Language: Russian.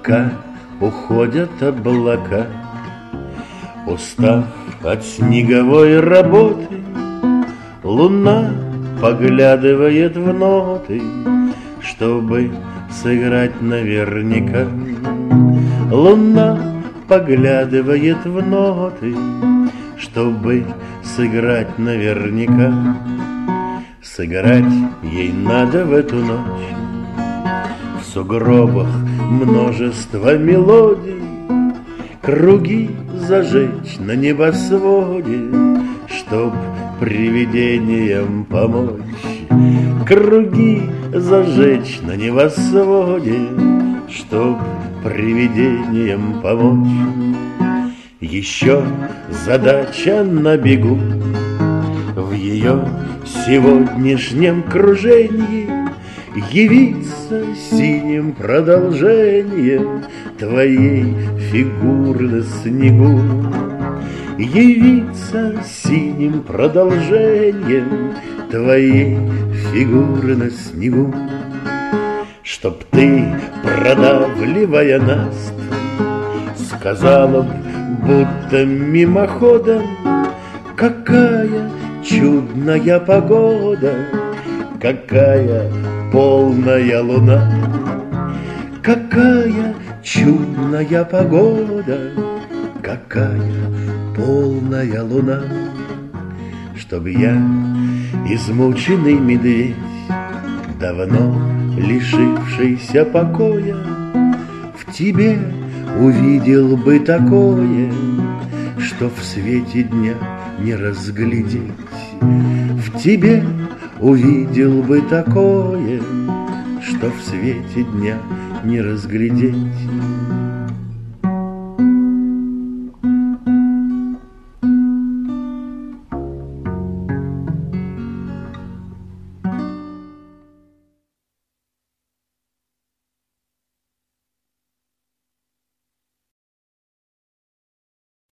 Пока уходят облака, устав от снеговой работы, луна поглядывает в ноты, чтобы сыграть наверняка. Луна поглядывает в ноты, чтобы сыграть наверняка. Сыграть ей надо в эту ночь. В сугробах множество мелодий, круги зажечь на небосводе, чтоб привидениям помочь. Круги зажечь на небосводе, чтоб привидениям помочь. Еще задача на бегу в ее сегодняшнем кружении явиться синим продолжением твоей фигуры на снегу. Явиться синим продолжением твоей фигуры на снегу. Чтоб ты, продавливая наст, сказала б, будто мимоходом: какая чудная погода, какая полная луна. Какая чудная погода, какая полная луна. Чтоб я, измученный медведь, давно лишившийся покоя, в тебе увидел бы такое, что в свете дня не разглядеть. В тебе увидел бы такое, что в свете дня не разглядеть.